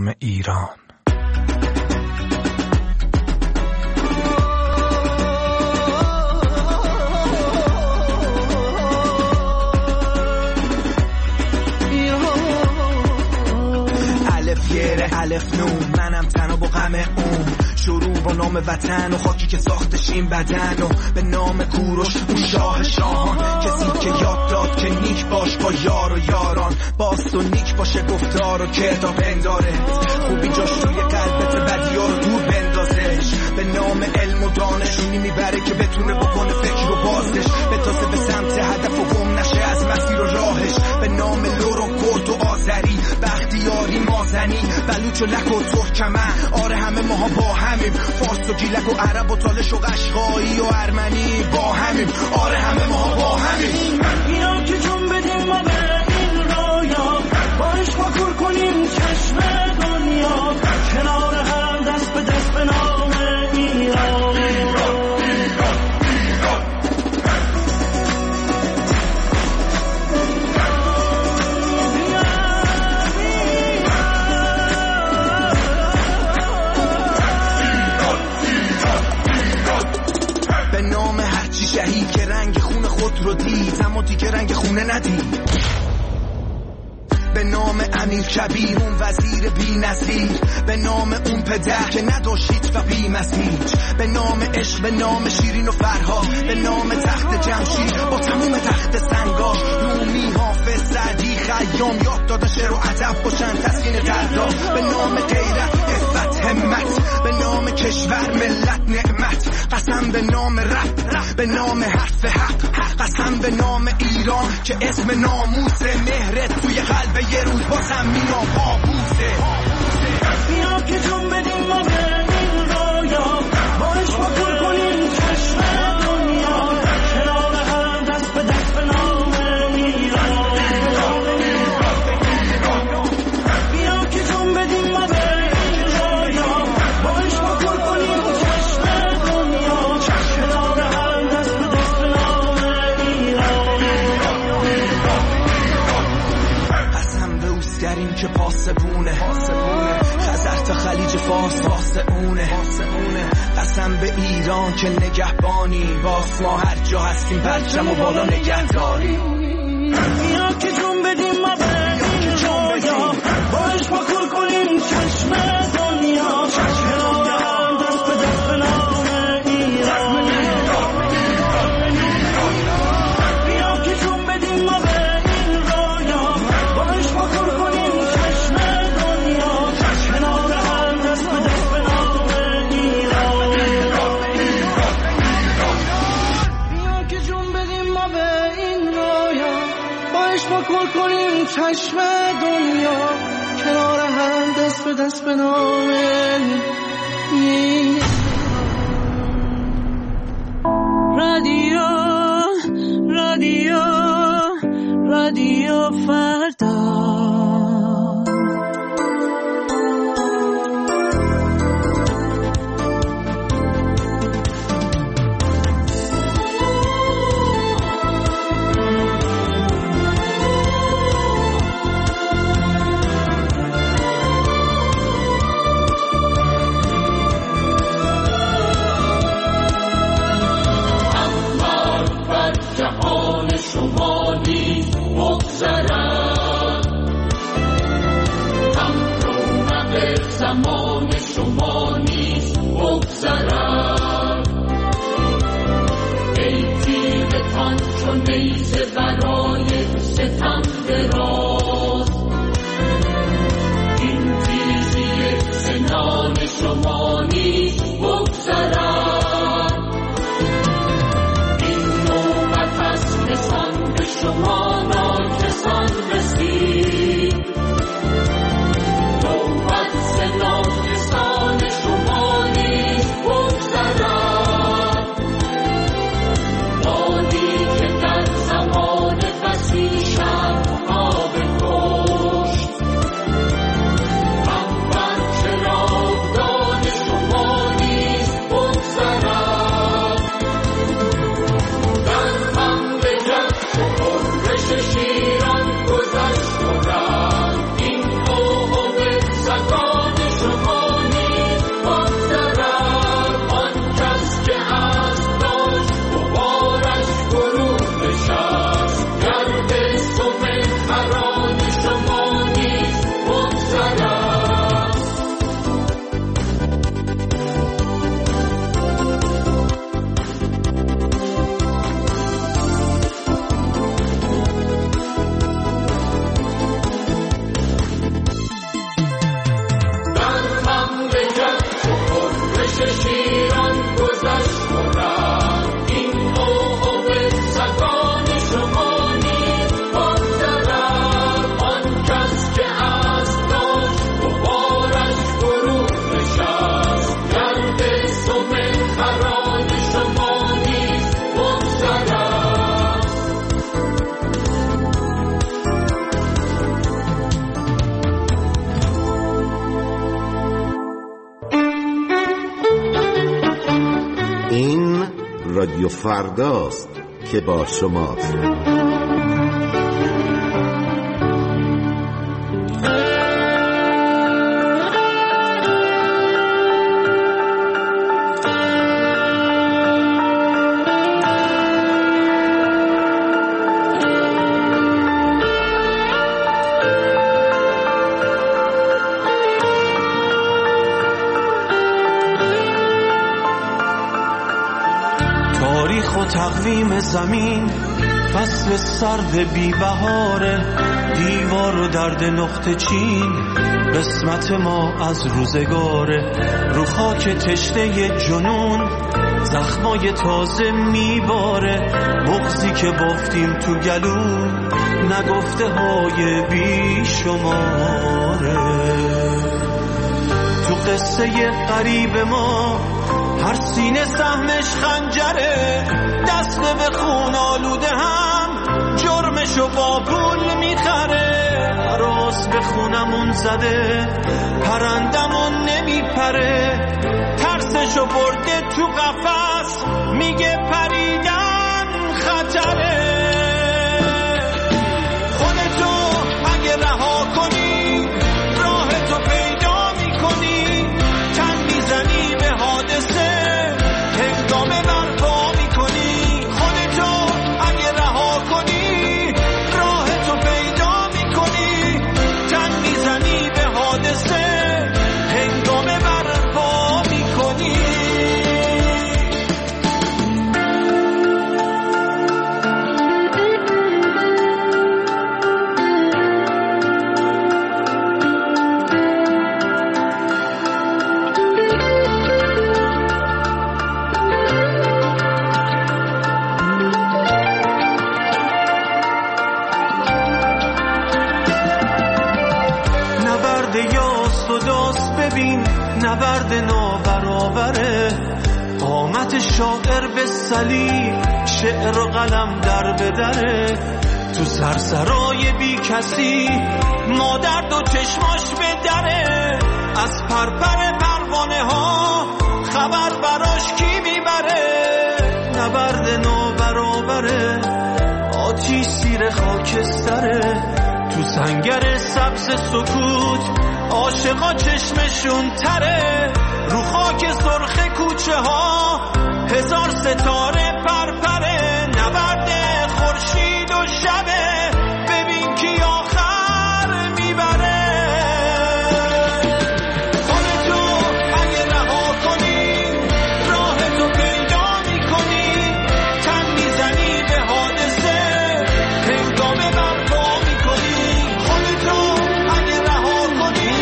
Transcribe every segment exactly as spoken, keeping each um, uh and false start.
نام ایران. الف یره الف نون، منم تنها با غم اون. شروع با نام وطن و خاکی که ساختش این بدن، و به نام کوروش اون شاه شاهان، کسی که یاد داد که نیک باش با یار و یاران، باست و نیک باشه گفتار و کتاب انداره، خوبی جاش توی قلبت بدیار رو دور بندازش. به نام علم و دانش اونی میبره که بتونه بکنه فکر و بازش، بتازه به سمت هدف و گم نشه از مسیر و راهش. به نام لور و کرد و آذری، بختیاری مازنی، بلوچ و لک و ترکمن، آره همه ماها با همیم، فارس و گیلک و عرب و تالش و قشقایی و ارمنی با همیم، آره همه ماها با همیم. اینا که جون بدیم ما به این رویا، باش ما کور کنیم چشم دنیا، کنار هم دست به دست به نام ایران. شهید که رنگ خون خود رو دید اما دیگه رنگ خونه ندید. به نام امیر کبیر اون وزیر بی نظیر، به نام اون پدر که نداشتید و بی مسیج، به نام عشق، به نام شیرین و فرهاد، به نام تخت جمشید با تموم تخت سنگاش، رومی حافظ سعدی خیام یاد دادن شعر و ادب باشن تسکین دردا. به نام غیرت عفت همت، به نام کشور ملت نعمت، قسم به نام رب، به نام حرف حق، قسم به نام ایران که اسم ناموس مهرت توی قلب یه روز بازم مینا بابوسه. بیا که جون بدیم ما به این رویا، باش ما کور کنیم چشم دنیا، کنار هم دست به دست به نام ایران. بیا که جون بدیم ما به این رویا، باش ما کور کنیم چشم دنیا، کنار هم دست به دست به نام ایران. قسم به اوسترین که پاسبونه، خزر تا خلیج فارس واسه اونه، قسم به ایران که نگهبانی، باس ما هر جا هستیم پرچم و بالا نگهداری. بیا که جون بدیم ما به این جایا، باش ما کور کنیم چشم دنیا، کنار هم دست به دست به نام ایران. بیا که جون بدیم ما به این رایا، باش ما کور کنیم چشم دنیا، کنار هم دست به دست به نام ایران. بیا که جون بدیم ما به این رایا، باش ما کور کنیم چشم دنیا، کنار هم دست به دست به نام ایران. رادیو رادیو رادیو فردا. زمان شما نیست بگذرم، ای تیغتان چون نیزه برای ستم دراز، این تیزی سنان شما نیست بگذرم، این نوبت از کسان به شما ناکسان رسید، ناکسان شما نیست بگذرم، بادی که در زمان وسیع شبها بکشت، من بر چراغدان شما نیست بگذرم، در من بگم چه پر رادیو فرداست که با شماست. تقویم زمین فصل سرد بی بهاره، دیوار و درد نقطه چین قسمت ما از روزگاره. رو خاک تشنه جنون زخمای تازه میباره، بغضی که بافتیم تو گلو نگفته های بی شماره. تو قصه قریب ما هر سینه سهمش خنجره، دست به خون آلوده هم جرمشو با پول میخره. راست به خونمون زده پرندمون نمیپره، ترسشو برده تو قفس میگه پریدن خطره. خودتو اگه رها کنی راهتو پیدا میکنی، تن میزنی به حادثه هنگامه برپا میکنی. خودتو اگه رها کنی راهتو پیدا میکنی، تن میزنی به حادثه هنگامه برپا میکنی. نبرد نابرابره، قامت شاعر به صلیب شعر و قلم در بدره. تو سرسرای بی کسی مادر دو چشماش به دره، از پرپر پروانه ها خبر براش کی میبره. نبرد نابرابره، آتیش زیر خاکستره. تو سنگر سبز سکوت عاشقا چشمشون تره، رو خاک سرخ کوچه ها هزار ستاره پرپره. نبرد خورشید و شبه، ببین کی آخر میبره. خودتو اگه رها کنی راهتو پیدا میکنی، تن میزنی به حادثه هنگامه برپا میکنی. خودتو اگه رها کنی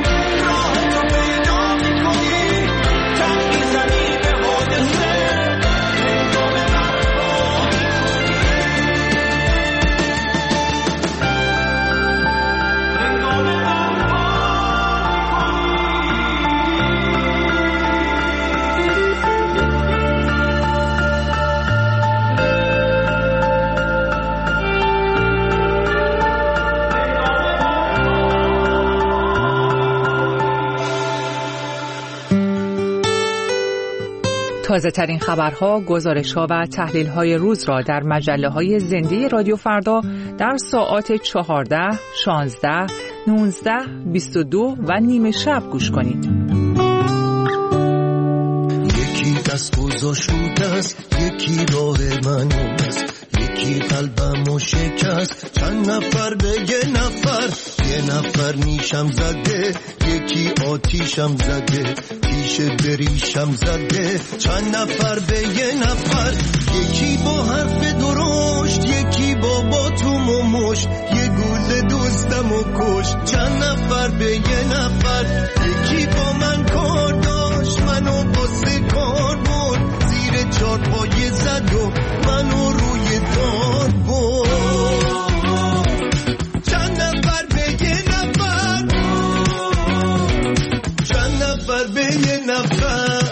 تازه ترین خبرها، گزارش‌ها و تحلیل‌های روز را در مجله‌های زنده رادیو فردا در ساعات چهارده، شانزده، نوزده، بیست و دو و نیمه شب گوش کنید. یکی دست گذاشت است، یکی راه من است، یکی قلبمو شکست. چند نفر به یه نفر، یه نفر نیشم زده، یکی آتیشم زده، پیش بریشم زده. چند نفر به یه نفر، یکی با حرف درشت، یکی با باتوم و مشت، یه گوله دوستمو کشت. چند نفر به یه نفر، یکی با من کار داشت، منو باسه کار برد، زیر چار پایه زد و منو روی دار برد. چند نفر به یه نفر، چند نفر به یه نفر.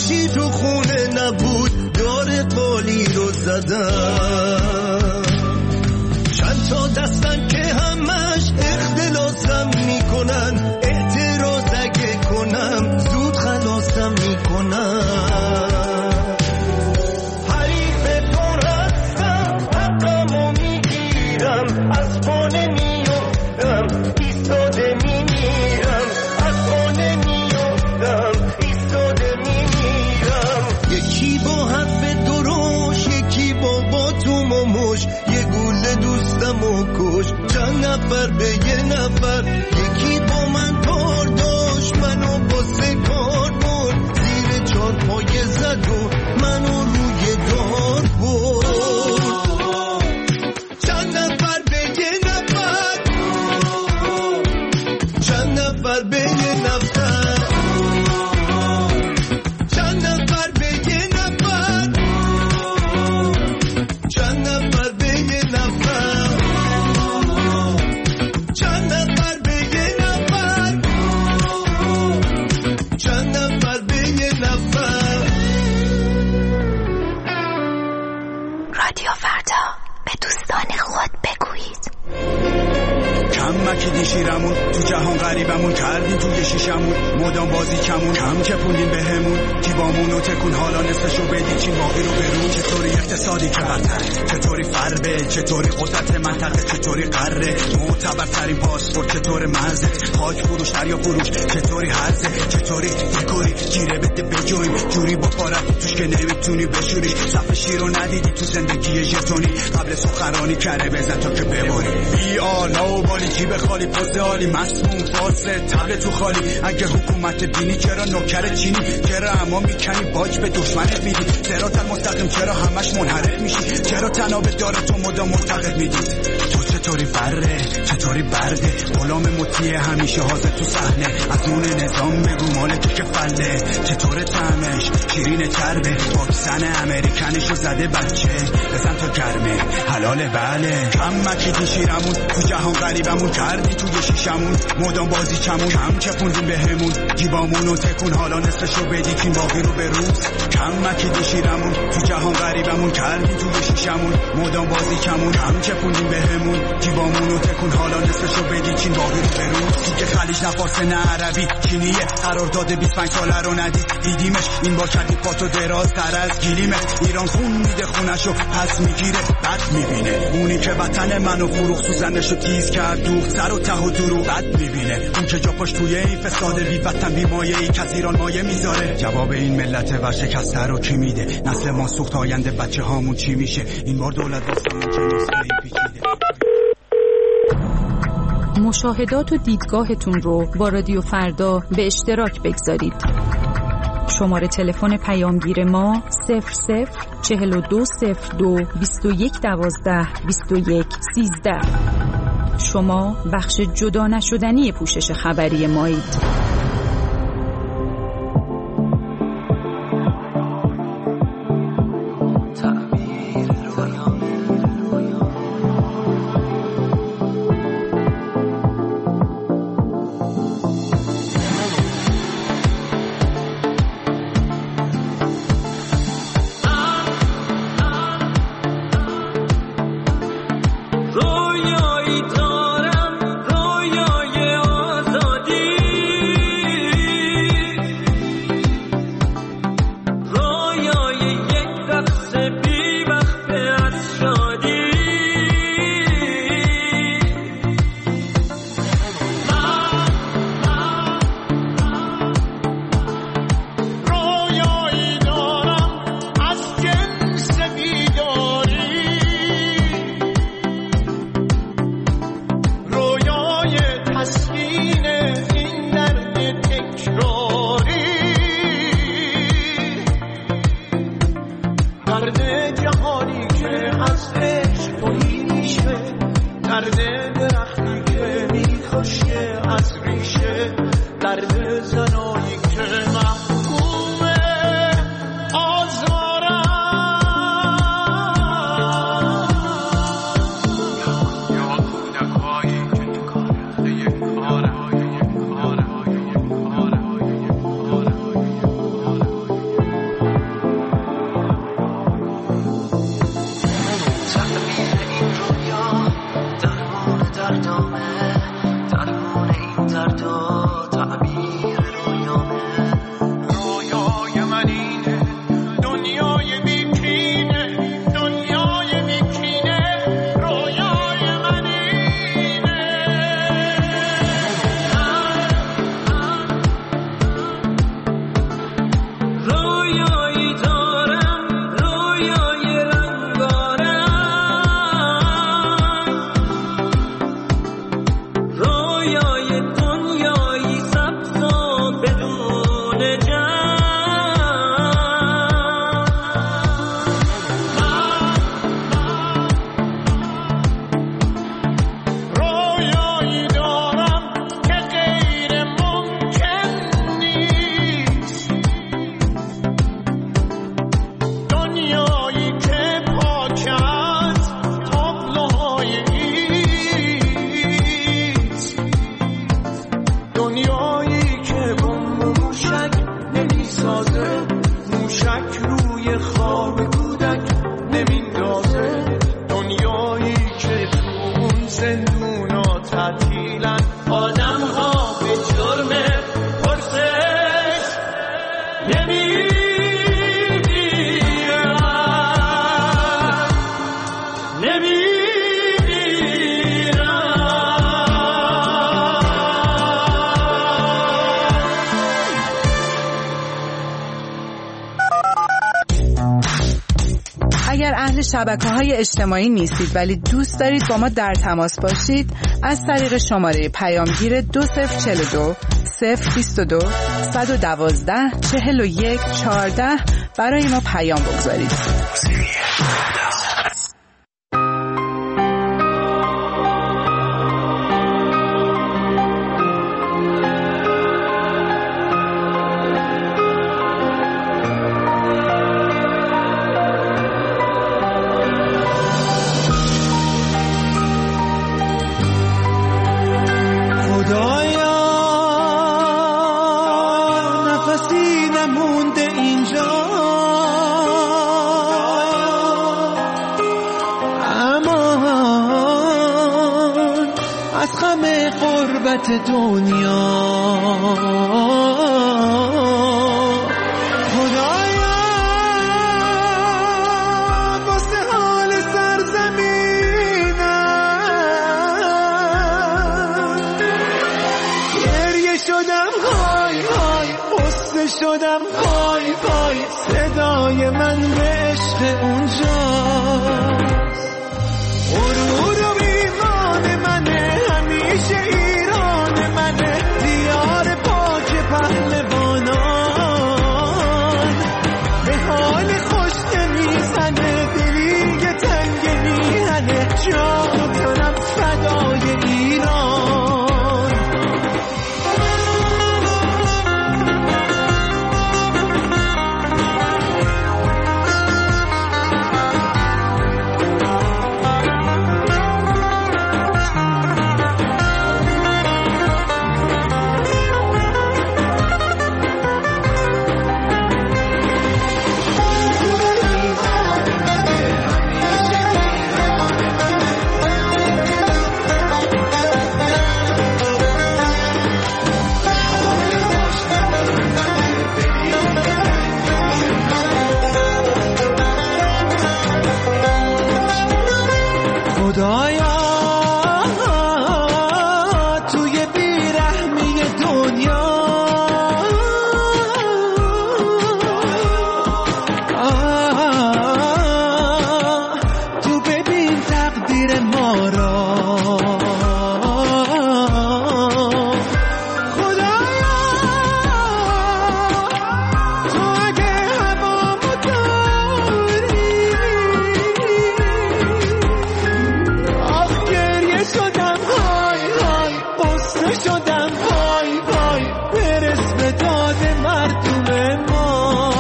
هیچی تو خونه نبود، دار قالی رو زدم. چند تا دستن که همش اختلاسم میکنن، اعتراض اگه کنم زود خلاصم میکنن. حریف پر هستم، حقمو میگیرم، از پانه میفتم، ایستاده میمیرم، از پانه میفتم، ایستاده میمیرم. یکی با حرف دروش، یکی با باتوم و مش، یه گوله دوستم و کش. چند نفر به یه نفر، یکی با من کار داشت، منو با سه کار برد، زیر چار پایه زد و منو روی دار برد. چند نفر به یه نفر، چند نفر به یه نفر، چند نفر به یه نفر، چند نفر به یه نفر، چند نفر به یه نفر، چند نفر به یه نفر. رادیو فردا، به دوستان خود بگویید. کم مکیدی شیرمون، تو جهان غریبمون کردیم توی شیشمون، مدام بازی کمون، کم چپوندیم به همون، جیبامون رو تکون حالا نصفشو بدی چین باقی رو برون. چطوری اقتصادی که برتره، چطوری فربه، چطوری قدرت منطقه، چطوری قره، معتبرترین پاسپورت چطور مرزه، خاک فروش دریا فروش چطوری هرزه، چطوری دکوری گیره بده بجویم، جوری با پارت توش که نمیتونی بشوریش. صف شیر رو ندیدی تو زندگی ژتونی، قبل سخنرانی کره بزن تا که بباری. بی آلا و بالی جیب خالی، پوز عالی، مسموم فاسد تبل تو خالی. اگه حکومت دینی چرا نوکر چینی، چرا اما میکنی باج به دشمنت میدی. صراط المستقیم چرا همش منحرف میشی، چرا تناب داره تو مدام معتقد میدی. تو چطوری بره، چطوری برده، غلام مطیع همیشه حاضر تو صحنه. از اون نظام بگو مالک که فله، چطور طعمش شیرین چربه، واکسن امریکنشو زده بچه، بزن تا گرمه حلاله. بله کم مکیدی شیرمون، تو جهان غریبمون کردی توی شیشمون، مدام بازی چمون، کم چپوندیم به همون، جیبامونو تکون حالا نصفشو بدی کین باقی رو بروز. کم مکیدی شیرمون، تو جهان غریبمون کردی توی شیشمون، مدام بازی چمون، کم چپوندیم به همون، جیبامونو تکون حالا نصفشو بدی کین باقی رو بروز. دیگه خلیج نه فارس نه عربی، چینیه قرارداد بیست و پنج ساله رو ندید، دیدیمش این با کردی پاتو دراز تر از گلیمت. ایران خون میده خونشو پس میگیره بد میبینه، اونی که وطن منو فروخ سوزنشو تیز کرد دوخت سر و ته و دروغ بد میبینه. اون که جا پاش توی این فساد بی وطن بی مایه ای که از ایران مایه میذاره. جواب این ملت ورشکسته رو کی میده، نسل ما سوخت آینده بچه هامون چی میشه. این بار دولت واسمون که نسخه پیچیده. مشاهدات و دیدگاهتون رو با رادیو فردا به اشتراک بگذارید. شماره تلفن پیامگیر ما صفر صفر چهل و دو صفر دو بیست و یک دوازده بیست و یک سیزده. شما بخش جدا نشدنی پوشش خبری مایید. رویایی دارم، رویای آزادی. اگر اهل شبکه‌های اجتماعی نیستید ولی دوست دارید با ما در تماس باشید، از طریق شماره پیامگیر دو صفر چهل و دو صفر بیست و دو صد و دوازده چهل و یک چهارده برای ما پیام بگذارید. دنیا خدایا واسه حال سرزمینم گریه شدم های های قصه شدم پای پای صدای من به عشق اونجاست غرور و ایمان منه همیشه ایران منه دیار پاک پهلوانان به حال خوش نمیزنه دلی که تنگ میهنه جان کنم فدای ایران خدایا توی بیرحمی دنیا تو ببین تقدیر ما را خدایا تو اگه هوامو داری شدم های های قصه شدم پای پای برس به داد مردم ما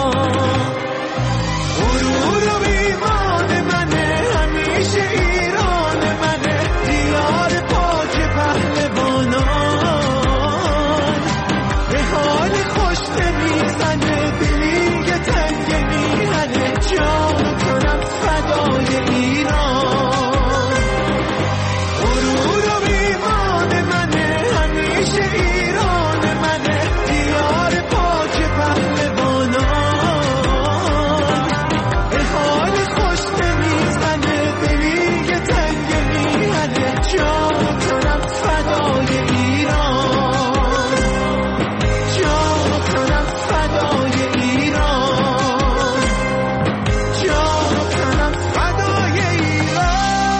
غرور و ایمان منه همیشه ایران منه دیار پاک پهلوانان به حال خوش نمیزنه دلی که تنگ میهنه جان کنم فدای ایران غرور و ایمان منه همیشه ایران منه دیار پاک پهلوانان به حال خوش نمیزنه دلی که تنگ میهنه جان کنم فدای ایران جان کنم فدای ایران جان کنم فدای ایران.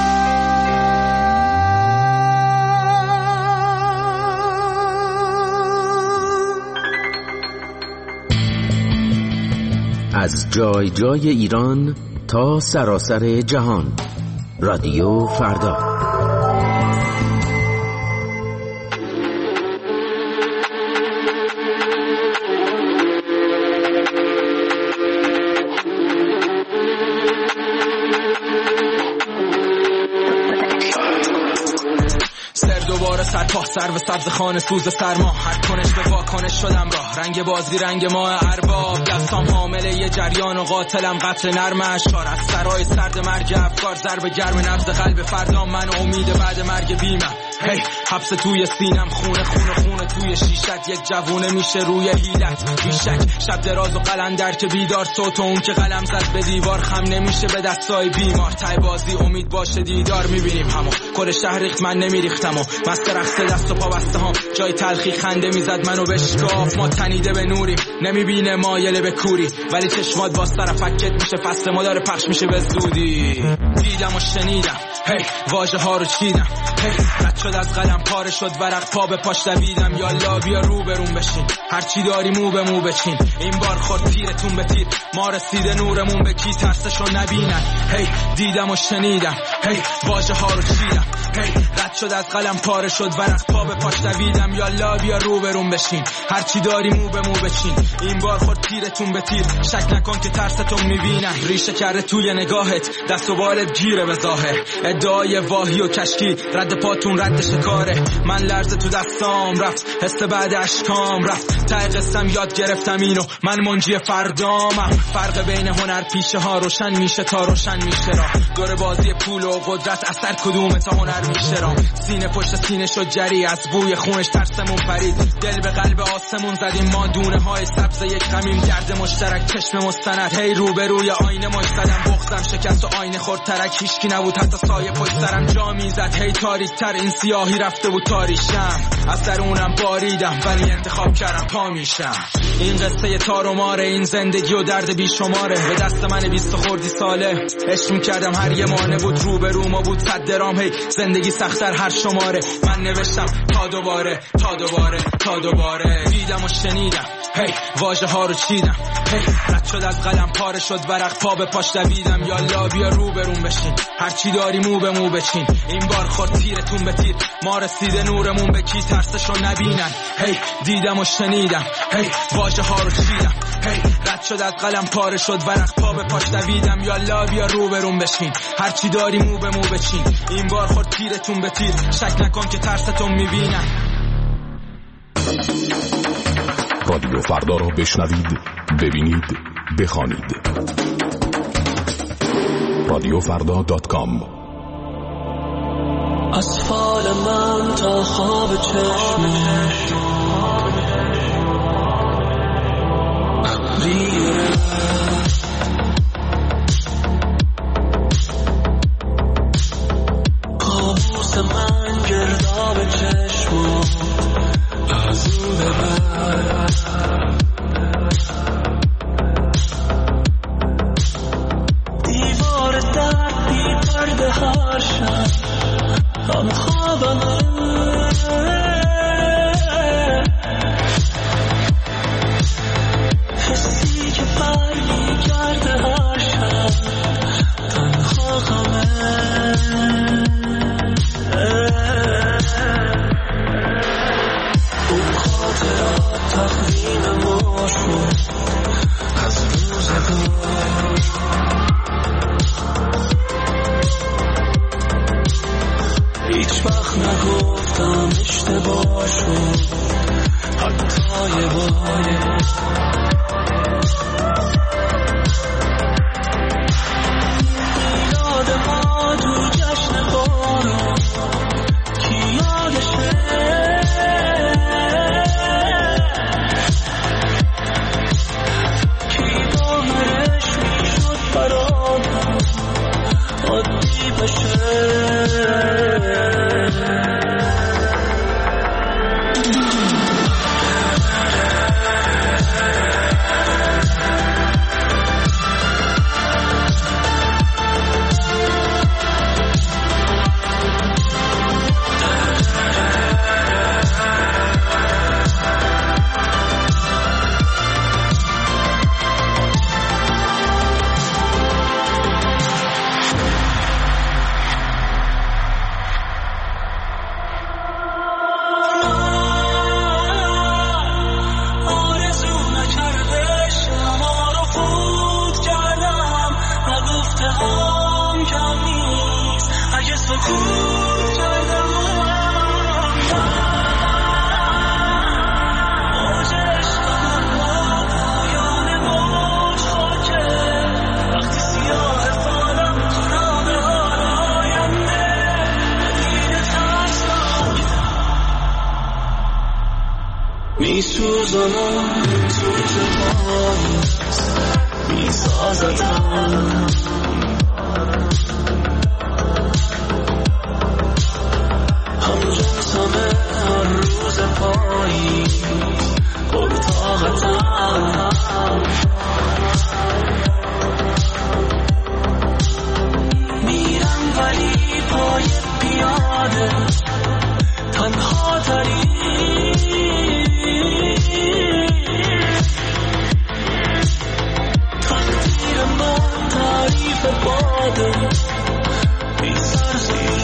از جای جای ایران تا سراسر جهان، رادیو فردا. دوباره سر تا سر و سبز خانه سوز سرما هر کنش به واکنش شدم راه رنگ بازی رنگ ماه ارباب دستام حامله یه جریان و قاتلم قتل نرم اشکار از سرای سرد مرگ افکار ضرب گرم نبض قلب فردا من امید بعد مرگ بیمم هی حبس توی سینم، خونه خونه خونه توی شیشت، یک جوونه میشه روی هیلت بیشک. شب دراز و قلندر که بیدار، صوت اون که قلم زد به دیوار خم نمیشه به دستای بیمار. تای بازی امید باشه دیدار میبینیم همو، کل شهر ریخت من نمیریختم و مست رقص دست و پا بسته هم، جای تلخی خنده میزد منو بشکاف. ما تنیده به نوریم، نمیبینه مایل به کوری، ولی چشمات باز طرفکت میشه، فصل ما داره پخش میشه به زودی. دیدم و شنیدم، هی واژه ها رو چیدم، هی رد شد از قلم پاره شد ورق، پا به پاش دویدم. یالا بیا رو برون بشین، هرچی داری مو به مو بچین. این بار خورد تیرتون به تیر، ما رسیده نورمون به کی، ترسشو نبینن. هی دیدم و شنیدم، هی واژه ها رو چیدم، هی رد شد از قلم پاره شد ورق، پا به پاش دویدم. یالا بیا رو برون بشین، هرچی داری مو به مو بچین. این بار خورد تیرتون به تیر، شک نکن که ترستون میبینن. ریشه کرده توی نگاهت، دست و بالت گیره به ظاهر. ادعای واهی و کشکی، رد پاتون رد شکاره. من لرزه تو دستام رفت، حس بعد اشکام رفت. ته قسم یاد گرفتم اینو، من منجی فردامم. فرق بین هنر پیشه ها روشن میشه تا روشن میشه را. دور بازی پول و قدرت، اثر کدومه تا هنر میشه را. سینه پشت سینه شد جری، از بوی خونش ترسمون پرید. دل به قلب آسمون زدیم ما، دونه های سبز یک غمیم، درد مشترک چشم مستند. هی روبروی آینه مایستادم، بغضم شکست و آینه خورد ترک. هیچکی نبود حتی سایه پشت سرم جا میزد. هی تاریک تر این سیاهی رفته بود تاریشم، از درونم باریدم ولی انتخاب کردم پا میشم. این قصه تار و ماره، این زندگی و درد بیشماره. به دست من بیست خوردی ساله عشق میکردم، هر یه مانه بود روبرو ما بود صد درام. هی زندگی سخت‌تر هر شماره، من نوشتم تا دوباره تا دوباره تا دوباره. دیدم و شنیدم، هی واژه ها رو چیدم، هی رد شد از قلم پاره شد ورق، پا به پاش دویدم. یالا بیا رو برون بشین، هرچی داری مو به مو بچین. این بار خورد تیرتون به تیر، ما رسیده نورمون به کی، ترسشو نبینن. هی دیدم و شنیدم، هی واژه ها رو چیدم، هی رد شد از قلم پاره شد ورق، پا به پاش دویدم. یالا بیا رو برون بشین، هرچی داری مو به مو بچین. این بار خورد تیرتون به تیر، شک نکن که ترستون میبینن. رادیو فردا رو بشنوید، ببینید، بخوانید. رادیو فردا دات کام. از فال من تا خواب چشمش ابریه، کابوس من گرداب چشم از اون ببر. دیوار درد بی پرده هر شب هم خوابمه، حسی که فرقی کرده هر شب تنها غمه. اون خاطرات تقدیم ما شد از روزگار، هیچ وقت نگفتم اشتباه شد حتی یه بار. یاد ما تو جشن بارون کی یادشه، کی باورش میشد برامون عادی بشه. ازتم. همجنسمه هر روز پایی پر طاقتم. میرم ولی پای پیاده تنها تری. تقدیر من تعریف باده بی سرزیر.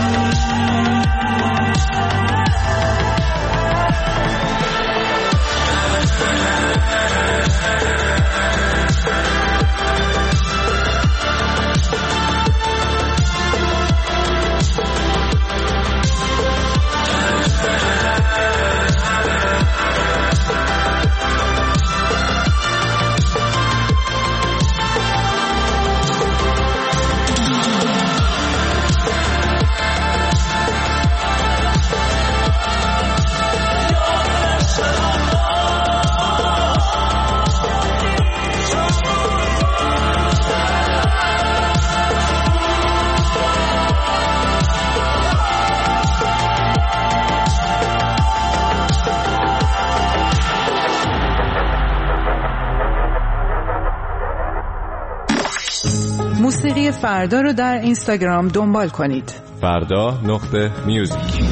موسیقی فردا رو در اینستاگرام دنبال کنید. فردا نقطه میوزیک.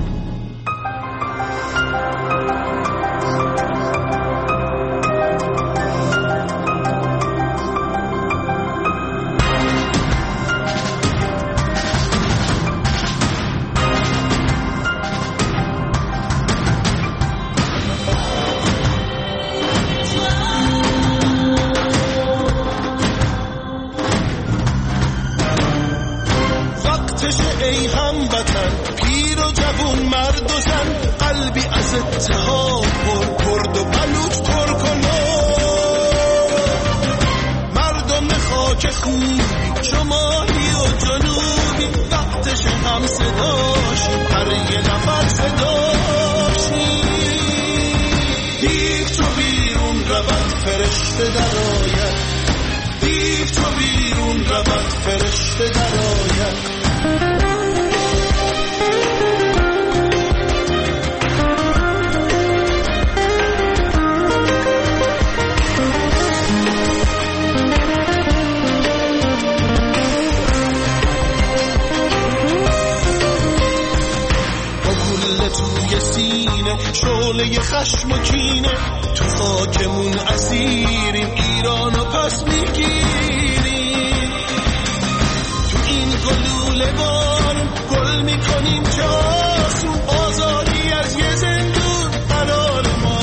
شعله خشم و کینه تو خاکمون اسیریم، ایرانو پس میگیریم. تو این گلوله بارون گل میکنیم جاسو، آزادی از یه زندون قرار ما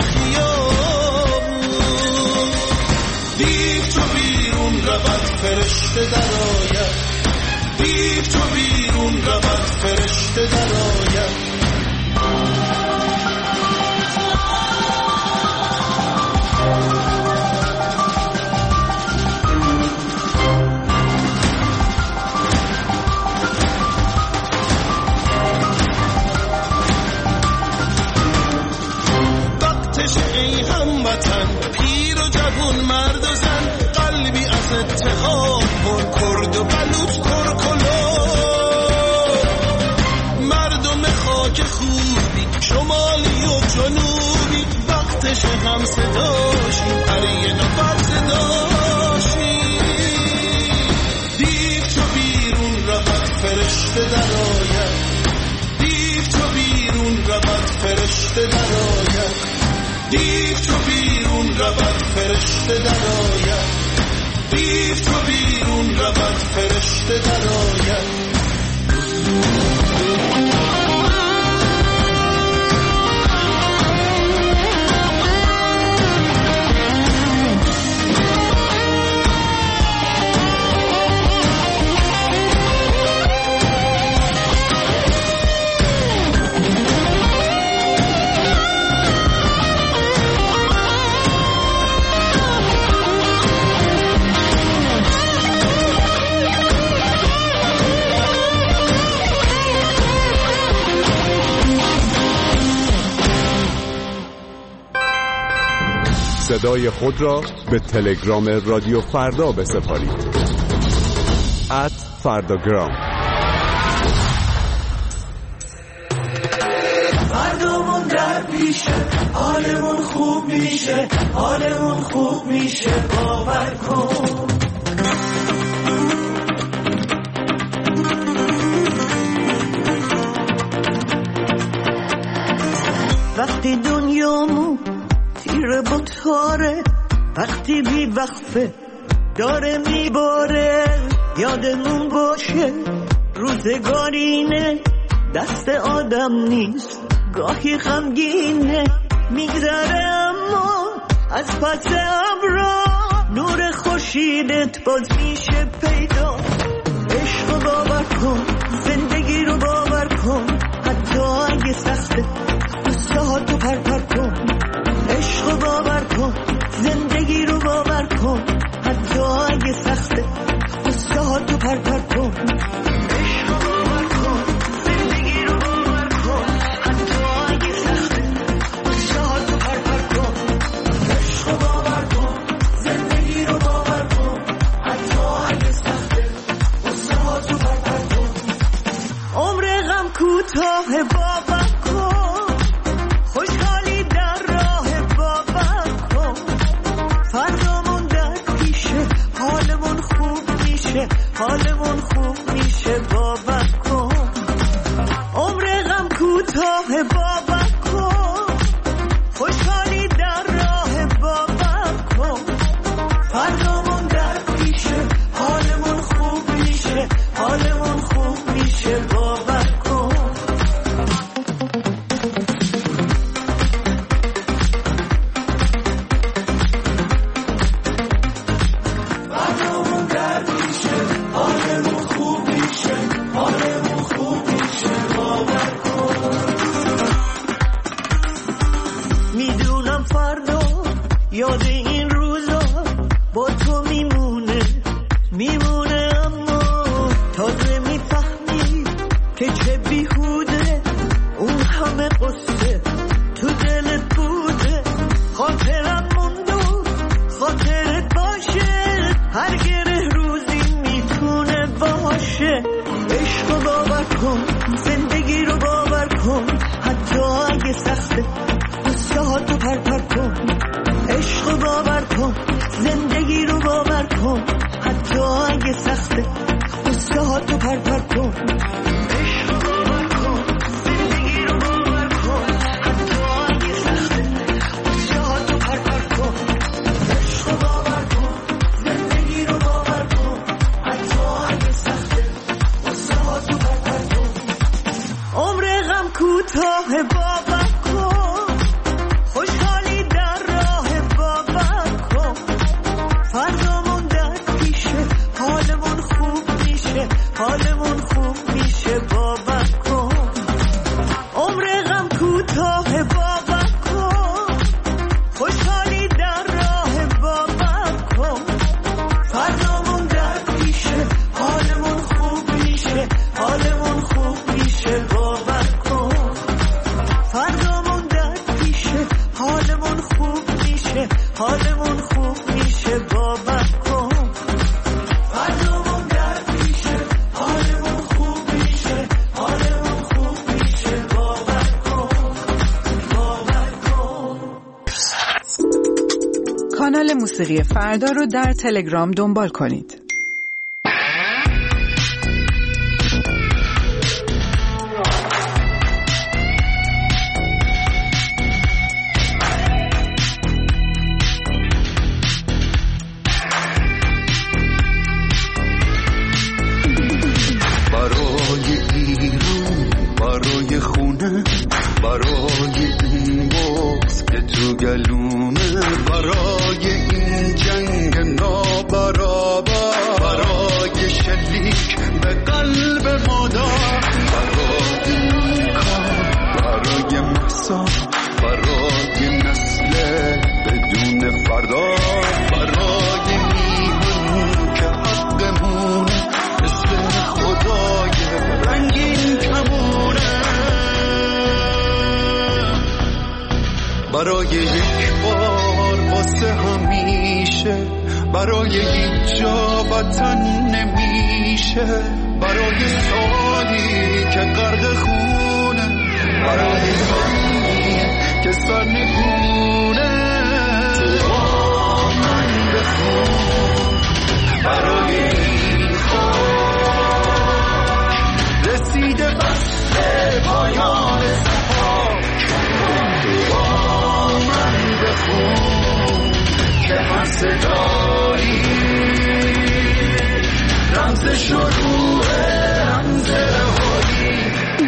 خیابون. دیو تو بیرون رود فرشته درآید، دیو تو بیرون رود فرشته درآید. پیر و جوون مرد و زن، قلبی از اتحاد پر، کرد و بلوچ پر کلاه. مردم خاک خوبی شمالی و جنوبی، وقتش هم صداشی هر یه نفر صداشی. دیو تو بیرون رود فرشته درآید، دیو تو بیرون رود فرشته درآید. دیو تو بیرون رود فرشته درآید، دیو تو بیرون رود فرشته درآید. صدای خود را به تلگرام رادیو فردا بسپارید. ات فرداگرام. فردامون در پیشه، حالمون خوب میشه، حالمون خوب میشه، باور کن. وقتی دنیامون تیره با تاره، وقتی بی وقفه داره میباره، یادمون باشه روزگارینه، دست آدم نیست، گاهی غمگینه، میگذره اما از پس ابرا نور خورشیدت باز میشه پیدا. عشق رو باور کن، زندگی رو باور کن، حتی اگه سخته قصه ها تو پر پر کن. عشق رو باور کن، زندگی رو باور کن، حتی اگه سخته قصه ها تو پر پر کن. عشق رو باور کن، زندگی رو باور کن، حتی اگه سخته قصه ها تو پر پر کن. عشق رو باور کن، زندگی رو باور کن، حتی اگه سخته قصه ها تو پر پر کن. عمر غم کوتاه باور کن، خوشحالی در راه باور کن. فردامون در پیشه، حالمون خوب میشه، حالمون خوب میشه، باور کن. عمر غم کوتاه باور کن، خوشحالی در راه باور کن. فردامون در پیشه، حالمون خوب میشه، حالمون خوب میشه، باور کن. فردامون در پیشه، حالمون خوب میشه، حالمون خوب میشه، باور کن. میدونم فردا یاد این روزا با تو میمونه، میمونه، اما تازه میفهمی که چه بیهوده اون همه قصه تو دلت بوده. خاطرم موندو خاطرت باشه، هر گره روزی میتونه باشه. عشق رو باور کن، زندگی رو باور کن، حتی اگه سخته قصه ها تو پر پر کن. عشق رو باور کن، زندگی رو باور کن، حتی اگه سخته قصه ها تو پر پر کن. عشق رو باور کن، زندگی رو باور کن، حتی اگه سخته قصه ها تو پر پر کن. عشق رو باور کن، زندگی رو باور کن، حتی اگه سخته قصه ها تو پر پر کن. عمر غم کوتاه باور کن، خوشحالی در راه باور کن. فردامون در پیشه، حالمون خوب میشه، حالمون خوب میشه، باور کن. عمر غم کوتاه باور کن، خوشحالی در راه باور کن. فردامون در پیشه، حالمون خوب میشه، حالمون خوب میشه، باور کن. فردامون در پیشه، حالمون خوب میشه، حالمون خوب میشه، باور کن. فردامون در پیشه، حالمون خوب میشه، حالمون خوب میشه، باور کن، باور کن. کانال موسیقی فردا رو در تلگرام دنبال کنید. برای ایران، برای خونه، برای این بغض که تو گلومه، برای این جنگ نابرابر، برای شلیک به قلب مادر، برای این کار، برای محسا، برای نسل بدون فردا، برای میهن که حقمونه، مثل خدای رنگین کمونه، برای یک بار با واسه همیشه، برای هیچ جا وطن نمیشه، برای سالی که غرق خونه، برای غمی که سر نگونه. با من بخون برای این خاک رسیده بسته پایان سفاک. با من بخون که هر صدایی رمز شروع رمز رهایی.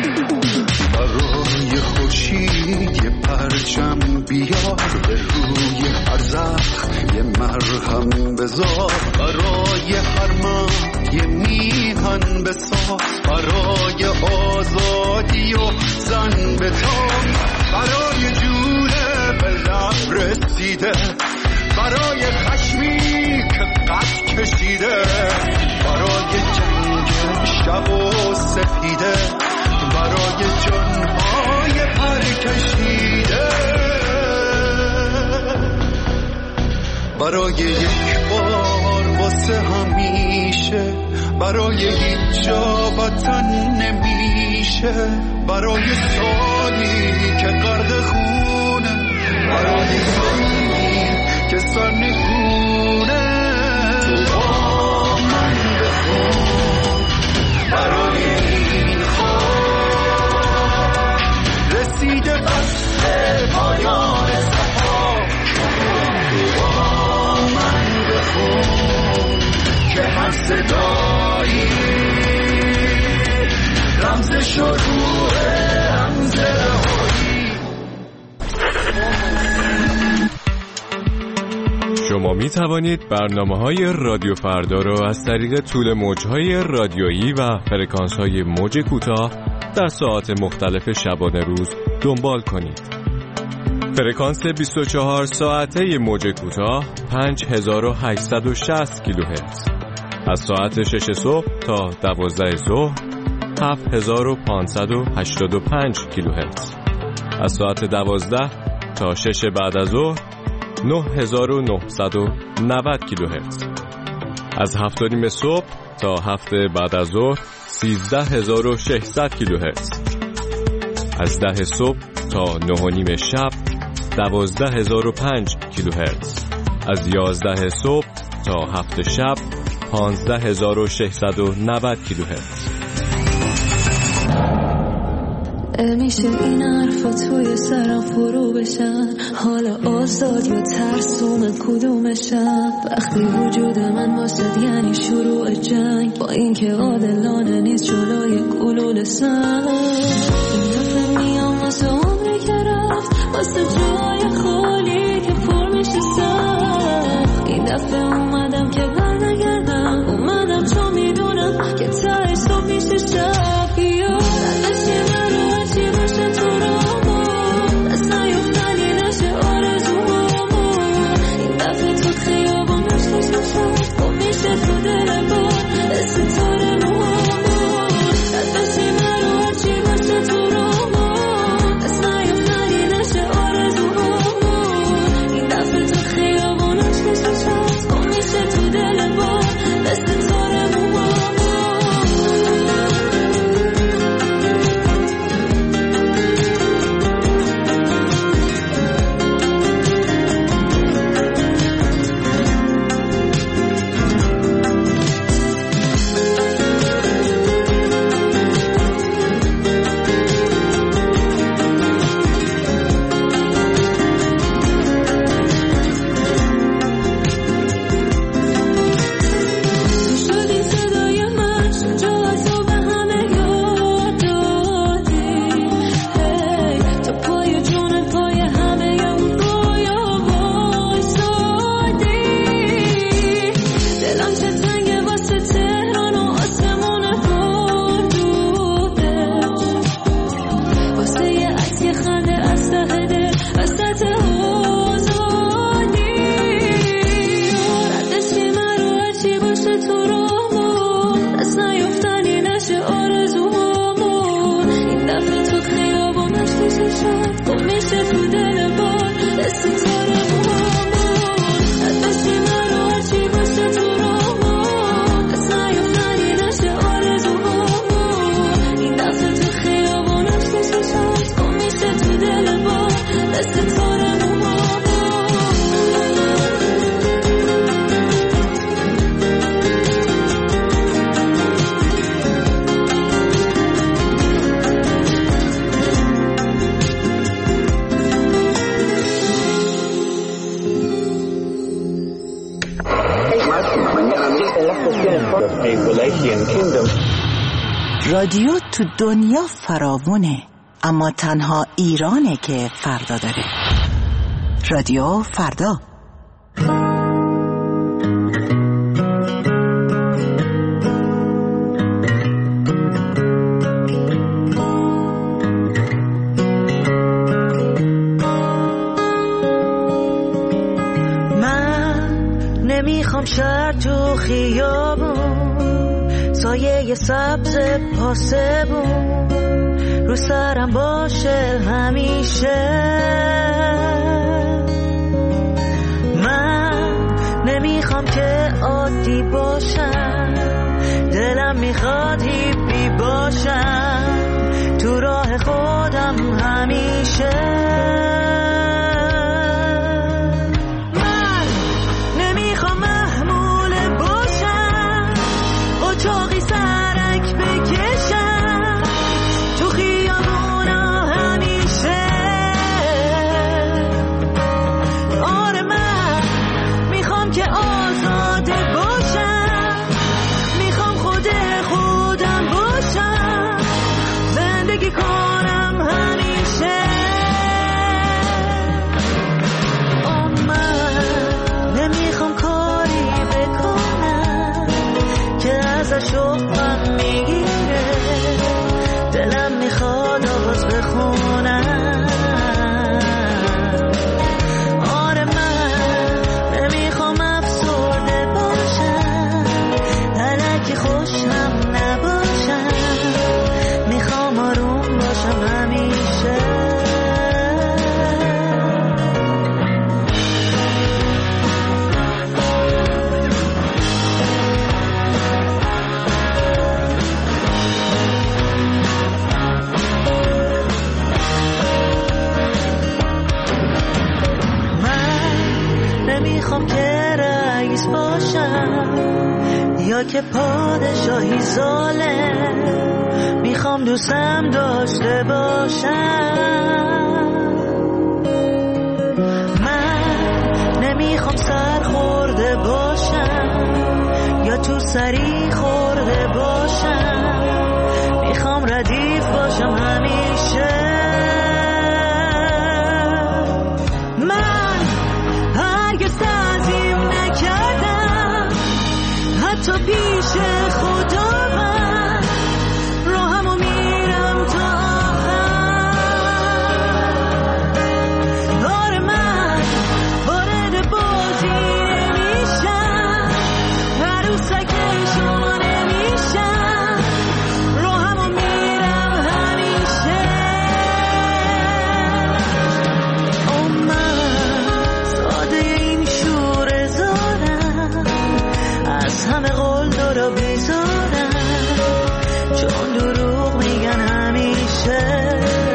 برای خورشید یه پرچم بیار، به روی هر زخم یه مرهم بذار، برای هر مرد یه میهن بساز، برای آزادی و زن بتاب، برای جونه به لب رسیده، برای خشمی که قد کشیده، برای جنگ شب و سپیده، برای جنهای پر کشیده، برای یک بار واسه همیشه، برای هیچ جا وطن نمیشه، برای سالی که غرق خونه، برای غمی که سر نگونه. با من بخون برای این خاک رسیده بسته پایان سفاک. با من بخون که هر صدایی رمز شروع رمز رهایی. شما می توانید برنامه‌های رادیو فردا را از طریق طول موج‌های رادیویی و فرکانس‌های موج کوتاه در ساعات مختلف شبانه روز دنبال کنید. فرکانس بیست و چهار ساعته موج کوتاه پنج هزار و هشتصد و شصت کیلوهرتز، از ساعت شش صبح تا دوازده ظهر هفت هزار و پانصد و هشتاد و پنج کیلوهرتز، از ساعت دوازده تا شش بعد از ظهر نه هزار و نهصد و نود کیلوهرتز، از هفت و نیم صبح تا هفت بعد از ظهر سیزده هزار و ششصد کیلوهرتز، از ده صبح تا نه و نیم شب دوازده هزار و پنج کیلوهرتز، از یازده صبح تا هفت شب پانزده هزار و ششصد و نود کیلوهرتز. میشه این حرفا توی سرم فرو بشن، حالا آزاد یا ترسوم کدومشم؟ وقتی وجود من واسد یعنی شروع جنگ، با اینکه عادلانه نیست جلوی گلوله سنگ. این دفعه میام واسه عمری که رفت، واسه جای خالی که پر میشه سخت. این دفعه اومدم که بر نگردم، اومدم چون میدونم که تهش صبح میشه شب. این دفعه تو خیلی رادیو تو دنیا فراوونه، اما تنها ایرانه که فردا داره. رادیو فردا. نمیخوام شهر تو خیابون، سایه سبز پاسبون رو سرم باشه همیشه. من نمیخوام که عادی باشم، دلم میخواد هیپی باشم تو راه خودم همیشه. شوقم میگیره، دلم میخواد آواز بخونم. آره من نمیخوام افسرده باشم، الکی خوشم نباشم، میخوام آروم باشم همیشه. نمیخوام که رئیس باشم یا که پادشاهی ظالم، میخوام دوستم داشته باشم. من نمیخوام سر خورده باشم یا تو سری خورده باشم، میخوام ردیف باشم همیشه. تو پیش خدا من راهمو میرم تا آخر. آره من وارد بازی نمیشم، عروسک شما نمیشم، راهمو میرم همیشه. او من ساده این شور زارم، از همه قول دارا بیزارم، چون دروغ میگن همیشه.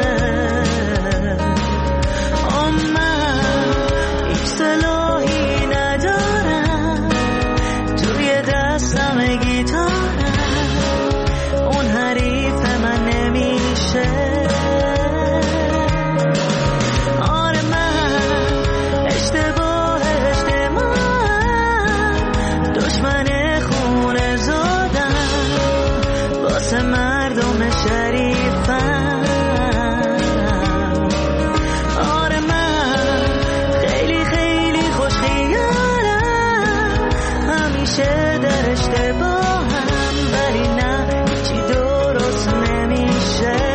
آم من هیچ سلاحی ندارم، توی دستم گیتارم، اون حریف من نمیشه. آره من اشتباه اشتباه دشمن خونه زادم، واسه مردم شریفم. آره من خیلی خیلی خوش خیالم، همیشه در اشتباهم، ولی نه هیچی درست نمیشه.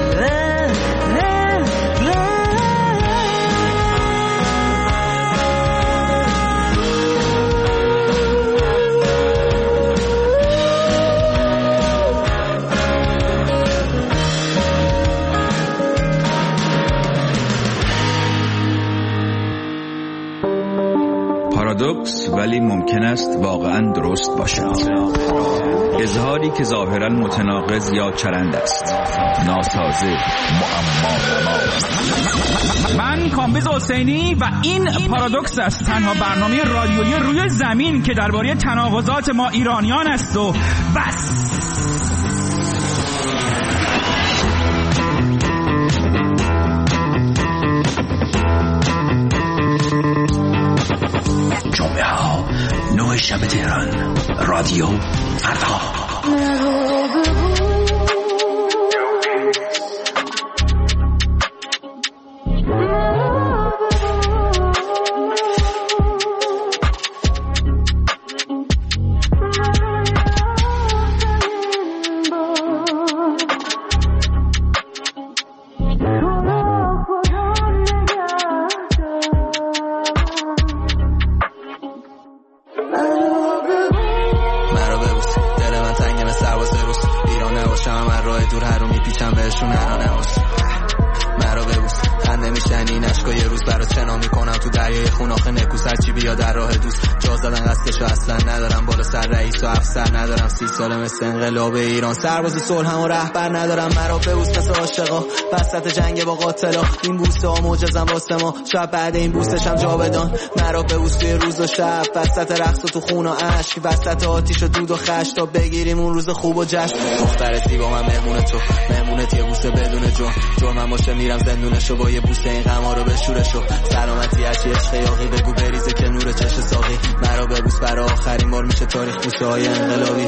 پارادوکس ولی ممکن است واقعا درست باشد. اظهاری که ظاهرا متناقض یا چرند است، ناسازه، معما. من کامبیز حسینی و این پارادوکس است، تنها برنامه رادیویی روی زمین که درباره تناقضات ما ایرانیان است و بس. نه شب تهران. رادیو فردا. سال مثل انقلاب ایران سرباز صلح هم و رهبر ندارم مرا به بوس مثل عاشقا وسط جنگ با قاتلا این بوسه ها معجزن واسه ما شب بعد این بوسشم جاودان مرا به بوس توی روز و شب وسط رقص و تو خون و اشک وسط آتیش و دود و خش تا بگیریم اون روز خوب و جشن دختر زیبا من مهمون تو مهمونت یه بوسه بدون جرم جرمم باشه میرم زندونشو با یه بوسه این غما رو بشورشو سلامتی هرچی عشق یاقی بگو بریزه که نور چش ساقی مرا به بوس برای آخرین بار میشه تاریخ بوسه های انقلابی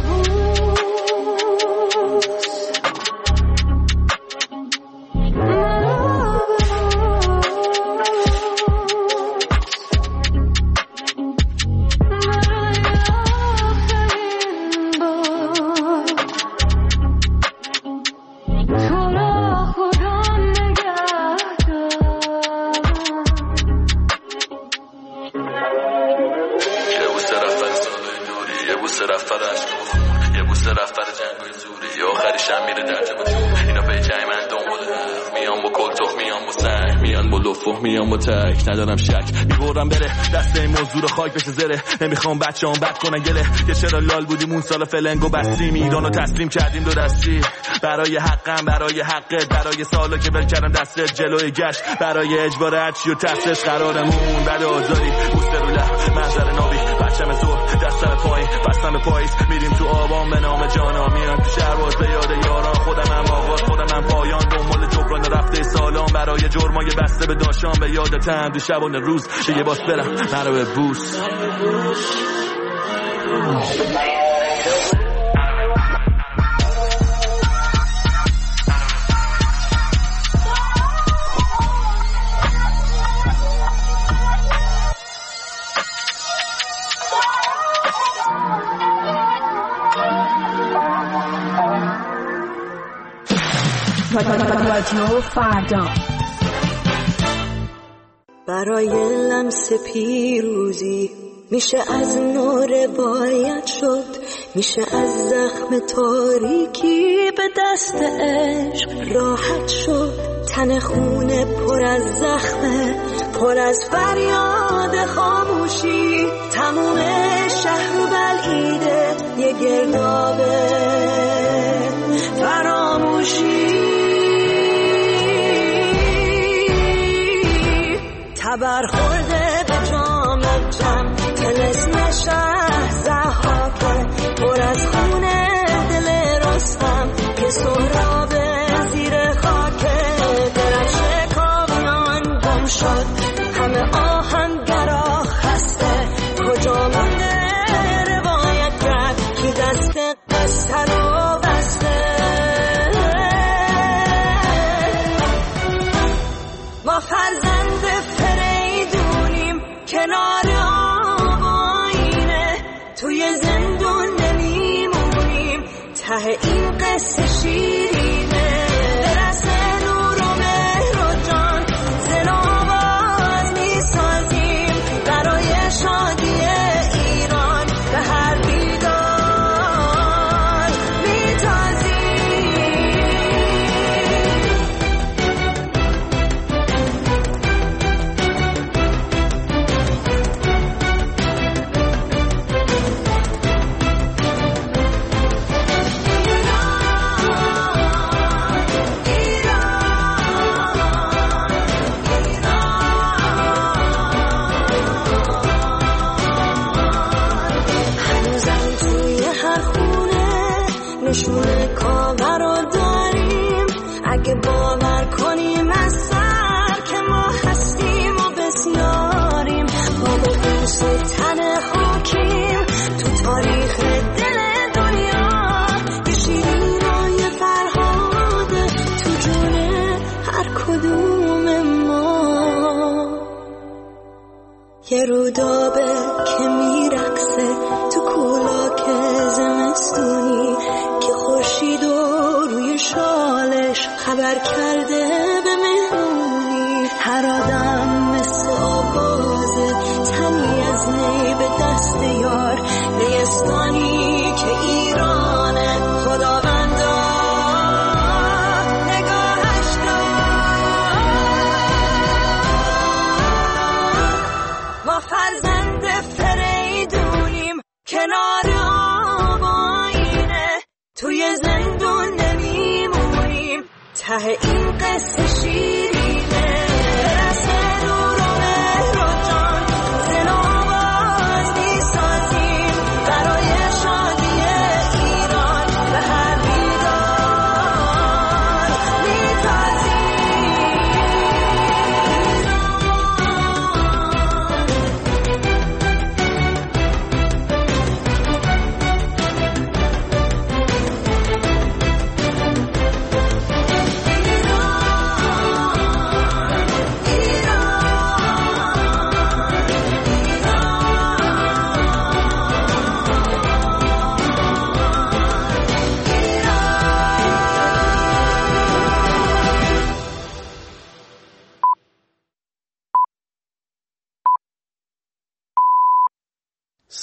میام با تک ندارم شک میبرم بره دست این موضوع رو خاک بشه زره نمیخوام بچه هم بد کنن گله که چرا لال بودیم اون سال فلنگو بستیم ایرانو تسلیم کردیم دو دستی برای حقم برای حقت برای سالا که بل کردم دستت جلوی گشت برای اجبار هرچی و ترسش قرارمون بعد آزادی بوست رو لح منظر نابی بچم زور دستم پایین بستم به پاییز میریم تو آبان به نام جانا میان تو شهر باز به یاد یاران خودم هم آغاز خودم هم پایان دنبال جبران رفته سالان برای جرمای بسته به داشتم به یادتم دو شبانه روز یه باس برم مرا به بوس رادیو فردا برای لمس پیروزی میشه از نو روایت شد میشه از زخم تاریکی به دست عشق راحت شد تن خونه پر از زخمه پر از فریاد خاموشی تموم شهر و بلعیده یه گردابه فراموشی تبر خورده به جام جم تلسم شهر زحاکه پر از خونه دل رستم که سهراب زیر خاکه درش کامیان گم شد همه آهنگرا خسته کجا مونده روایت کرد که دست قصه رو بسته ما فرزند فریدونیم کنار آب آینه توی زندون نمیمونیم ته این قصه شیرینه برسه نور و مهر و جان زن آواز میسازیم برای شادی ایران به هر بیدار میتازیم نشونه کاغر رو داریم اگه باور کنیم از سر که ما هستیم و بسیاریم ما به دوست تن حاکیم تو تاریخ دل دنیا، یه شیرین و یه فرهاده تو جون هر کدوم ما. یه رودابه که میرقصه تو کولاک زمستونی که خورشیدو روی شالش خبر کرده به مهمونی. هر آدم مثل آوازه، تنی از نی به دست یار، نیستانی که ایرانه خداوندا نگاهش دار. ما فرزند فریدونیم کنار آب آینه، توی زندون نمیمونیم ته این قصه شیر